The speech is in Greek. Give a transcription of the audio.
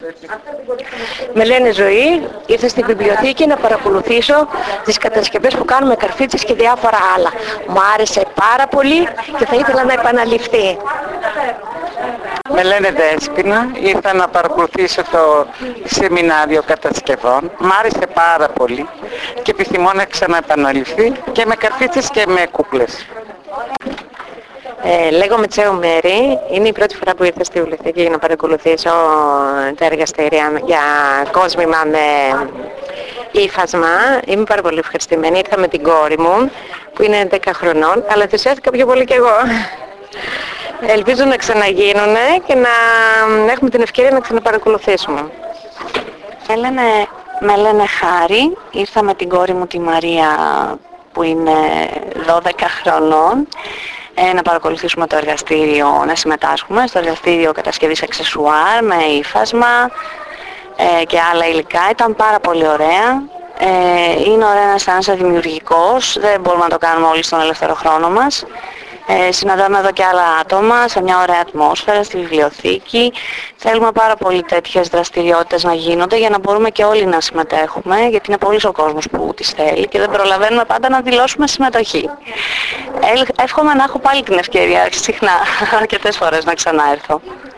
Με λένε Ζωή, ήρθα στην βιβλιοθήκη να παρακολουθήσω τις κατασκευές που κάνουμε καρφίτσες και διάφορα άλλα. Μου άρεσε πάρα πολύ και θα ήθελα να επαναληφθεί. Με λένε Δέσποινα, ήρθα να παρακολουθήσω το σεμινάριο κατασκευών. Μ' άρεσε πάρα πολύ και επιθυμώ να ξαναεπαναληφθεί και με καρφίτσες και με κούκλες. Λέγομαι Τσέο Μέρη, είναι η πρώτη φορά που ήρθα στη βιβλιοθήκη για να παρακολουθήσω τα εργαστήρια για κόσμημα με ύφασμα. Είμαι πάρα πολύ ευχαριστημένη. Ήρθα με την κόρη μου που είναι 10 χρονών, αλλά ενθουσιάστηκα πιο πολύ κι εγώ. Ελπίζω να ξαναγίνουνε και να έχουμε την ευκαιρία να ξαναπαρακολουθήσουμε. Με λένε Χάρη, ήρθα με την κόρη μου τη Μαρία που είναι 12 χρονών να παρακολουθήσουμε το εργαστήριο, να συμμετάσχουμε στο εργαστήριο κατασκευής αξεσουάρ με ύφασμα και άλλα υλικά. Ήταν πάρα πολύ ωραία. Είναι ωραία να αισθάνεσαι δημιουργικός, δεν μπορούμε να το κάνουμε όλοι στον ελεύθερο χρόνο μας. Συναντάμε εδώ και άλλα άτομα σε μια ωραία ατμόσφαιρα στη βιβλιοθήκη. Θέλουμε πάρα πολύ τέτοιες δραστηριότητες να γίνονται για να μπορούμε και όλοι να συμμετέχουμε, γιατί είναι πολύς ο κόσμος που τις θέλει και δεν προλαβαίνουμε πάντα να δηλώσουμε συμμετοχή. Εύχομαι να έχω πάλι την ευκαιρία συχνά, αρκετές φορές να ξαναέρθω.